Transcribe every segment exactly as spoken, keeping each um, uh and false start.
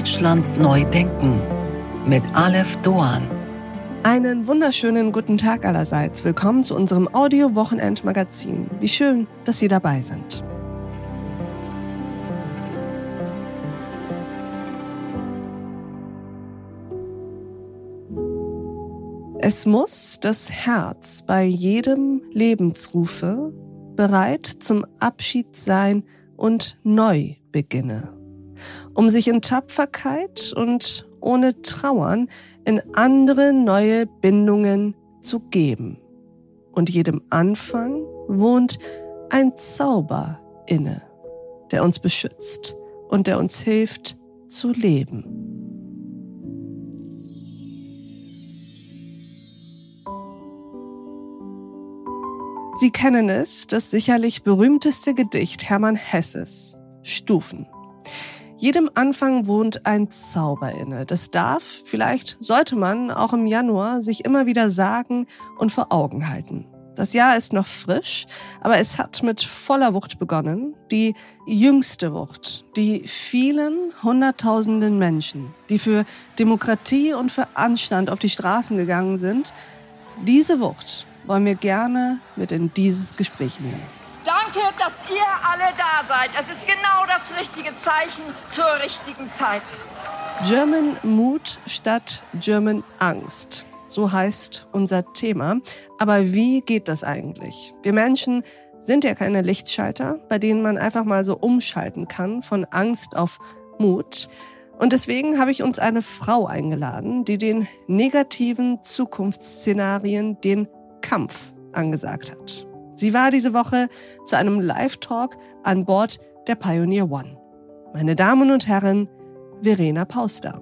Deutschland neu denken mit Aleph Doan. Einen wunderschönen guten Tag allerseits. Willkommen zu unserem Audio-Wochenend-Magazin. Wie schön, dass Sie dabei sind. Es muss das Herz bei jedem Lebensrufe bereit zum Abschied sein und neu beginne, um sich in Tapferkeit und ohne Trauern in andere neue Bindungen zu geben. Und jedem Anfang wohnt ein Zauber inne, der uns beschützt und der uns hilft zu leben. Sie kennen es, das sicherlich berühmteste Gedicht Hermann Hesses, Stufen. Jedem Anfang wohnt ein Zauber inne. Das darf, vielleicht sollte man auch im Januar sich immer wieder sagen und vor Augen halten. Das Jahr ist noch frisch, aber es hat mit voller Wucht begonnen. Die jüngste Wucht, die vielen hunderttausenden Menschen, die für Demokratie und für Anstand auf die Straßen gegangen sind, diese Wucht wollen wir gerne mit in dieses Gespräch nehmen. Danke, dass ihr alle da seid. Es ist genau das richtige Zeichen zur richtigen Zeit. German Mut statt German Angst. So heißt unser Thema. Aber wie geht das eigentlich? Wir Menschen sind ja keine Lichtschalter, bei denen man einfach mal so umschalten kann von Angst auf Mut. Und deswegen habe ich uns eine Frau eingeladen, die den negativen Zukunftsszenarien den Kampf angesagt hat. Sie war diese Woche zu einem Live-Talk an Bord der Pioneer One. Meine Damen und Herren, Verena Pauster.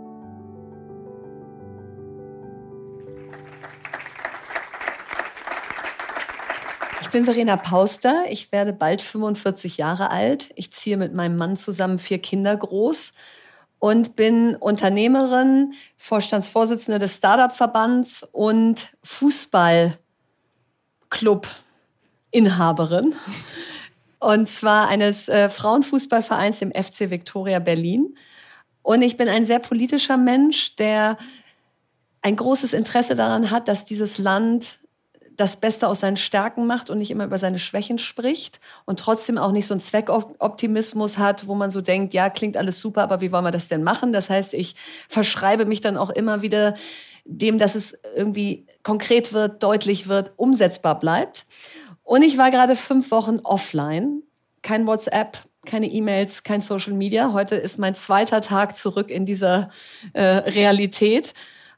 Ich bin Verena Pauster, ich werde bald fünfundvierzig Jahre alt. Ich ziehe mit meinem Mann zusammen vier Kinder groß und bin Unternehmerin, Vorstandsvorsitzende des Startup-Verbands und Fußballclub-Inhaberin. Und zwar eines äh, Frauenfußballvereins, dem F C Viktoria Berlin. Und ich bin ein sehr politischer Mensch, der ein großes Interesse daran hat, dass dieses Land das Beste aus seinen Stärken macht und nicht immer über seine Schwächen spricht und trotzdem auch nicht so einen Zweckoptimismus hat, wo man so denkt, ja, klingt alles super, aber wie wollen wir das denn machen? Das heißt, ich verschreibe mich dann auch immer wieder dem, dass es irgendwie konkret wird, deutlich wird, umsetzbar bleibt. Und ich war gerade fünf Wochen offline. Kein WhatsApp, keine E-Mails, kein Social Media. Heute ist mein zweiter Tag zurück in dieser äh, Realität.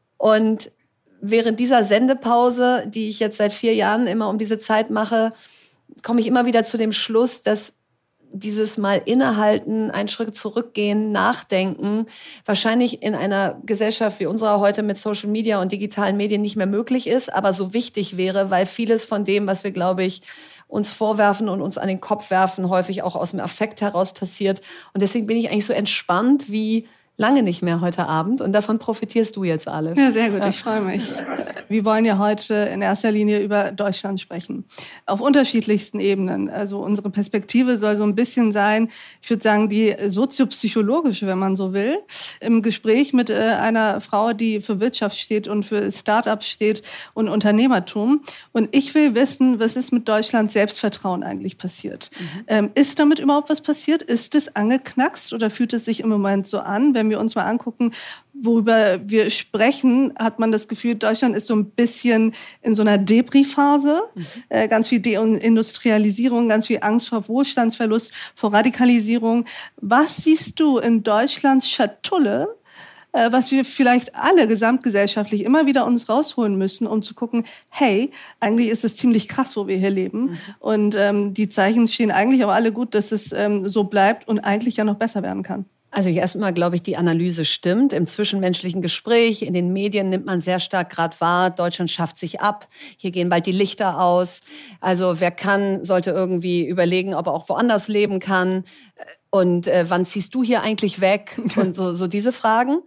Und während dieser Sendepause, die ich jetzt seit vier Jahren immer um diese Zeit mache, komme ich immer wieder zu dem Schluss, dass dieses Mal innehalten, einen Schritt zurückgehen, nachdenken, wahrscheinlich in einer Gesellschaft wie unserer heute mit Social Media und digitalen Medien nicht mehr möglich ist, aber so wichtig wäre, weil vieles von dem, was wir, glaube ich, uns vorwerfen und uns an den Kopf werfen, häufig auch aus dem Affekt heraus passiert. Und deswegen bin ich eigentlich so entspannt wie lange nicht mehr heute Abend und davon profitierst du jetzt alle. Ja, sehr gut, ich freue mich. Wir wollen ja heute in erster Linie über Deutschland sprechen, auf unterschiedlichsten Ebenen. Also unsere Perspektive soll so ein bisschen sein, ich würde sagen, die soziopsychologische, wenn man so will, im Gespräch mit einer Frau, die für Wirtschaft steht und für Start-ups steht und Unternehmertum. Und ich will wissen, was ist mit Deutschlands Selbstvertrauen eigentlich passiert? Mhm. Ähm, ist damit überhaupt was passiert? Ist es angeknackst oder fühlt es sich im Moment so an, wenn wir uns mal angucken, worüber wir sprechen, hat man das Gefühl, Deutschland ist so ein bisschen in so einer Debris-Phase. Mhm. Äh, ganz viel Deindustrialisierung, ganz viel Angst vor Wohlstandsverlust, vor Radikalisierung. Was siehst du in Deutschlands Schatulle, äh, was wir vielleicht alle gesamtgesellschaftlich immer wieder uns rausholen müssen, um zu gucken, hey, eigentlich ist es ziemlich krass, wo wir hier leben. Mhm. Und ähm, die Zeichen stehen eigentlich auch alle gut, dass es ähm, so bleibt und eigentlich ja noch besser werden kann. Also erstmal glaube ich, die Analyse stimmt. Im zwischenmenschlichen Gespräch, in den Medien nimmt man sehr stark gerade wahr, Deutschland schafft sich ab, hier gehen bald die Lichter aus. Also wer kann, sollte irgendwie überlegen, ob er auch woanders leben kann. Und äh, wann ziehst du hier eigentlich weg? Und so, so diese Fragen.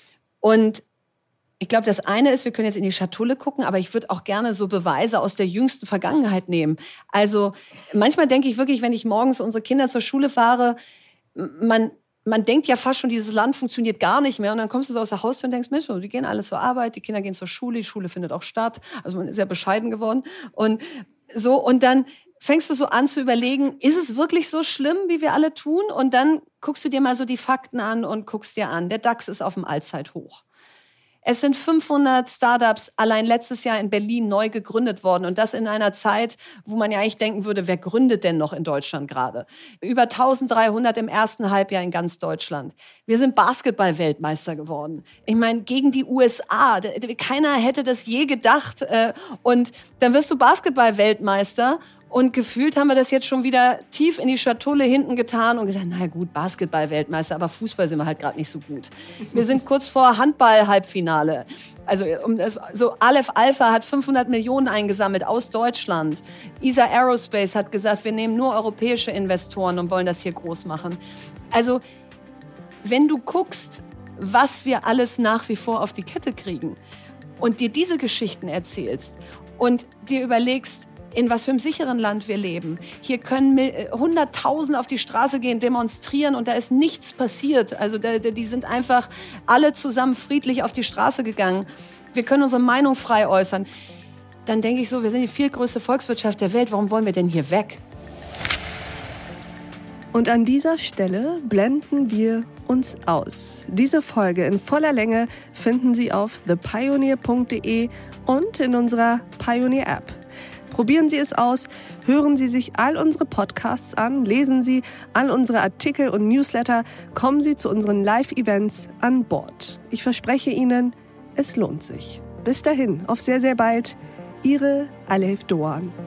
Und ich glaube, das eine ist, wir können jetzt in die Schatulle gucken, aber ich würde auch gerne so Beweise aus der jüngsten Vergangenheit nehmen. Also manchmal denke ich wirklich, wenn ich morgens unsere Kinder zur Schule fahre, man man denkt ja fast schon, dieses Land funktioniert gar nicht mehr. Und dann kommst du so aus der Haustür und denkst, Mensch, die gehen alle zur Arbeit, die Kinder gehen zur Schule, die Schule findet auch statt. Also man ist ja bescheiden geworden. Und so, und dann fängst du so an zu überlegen, ist es wirklich so schlimm, wie wir alle tun? Und dann guckst du dir mal so die Fakten an und guckst dir an. Der DAX ist auf dem Allzeithoch. Es sind fünfhundert Startups allein letztes Jahr in Berlin neu gegründet worden. Und das in einer Zeit, wo man ja eigentlich denken würde, wer gründet denn noch in Deutschland gerade? Über eintausenddreihundert im ersten Halbjahr in ganz Deutschland. Wir sind Basketball-Weltmeister geworden. Ich meine, gegen die U S A. Keiner hätte das je gedacht. Und dann wirst du Basketball-Weltmeister. Und gefühlt haben wir das jetzt schon wieder tief in die Schatulle hinten getan und gesagt, na gut, Basketball-Weltmeister, aber Fußball sind wir halt gerade nicht so gut. Wir sind kurz vor Handball-Halbfinale. Also so Aleph Alpha hat fünfhundert Millionen eingesammelt aus Deutschland. E S A Aerospace hat gesagt, wir nehmen nur europäische Investoren und wollen das hier groß machen. Also wenn du guckst, was wir alles nach wie vor auf die Kette kriegen und dir diese Geschichten erzählst und dir überlegst, in was für einem sicheren Land wir leben. Hier können Hunderttausend auf die Straße gehen, demonstrieren und da ist nichts passiert. Also die sind einfach alle zusammen friedlich auf die Straße gegangen. Wir können unsere Meinung frei äußern. Dann denke ich so, wir sind die viertgrößte Volkswirtschaft der Welt. Warum wollen wir denn hier weg? Und an dieser Stelle blenden wir uns aus. Diese Folge in voller Länge finden Sie auf the pioneer punkt de und in unserer Pioneer-App. Probieren Sie es aus, hören Sie sich all unsere Podcasts an, lesen Sie all unsere Artikel und Newsletter, kommen Sie zu unseren Live-Events an Bord. Ich verspreche Ihnen, es lohnt sich. Bis dahin, auf sehr, sehr bald. Ihre Aleph Doğan.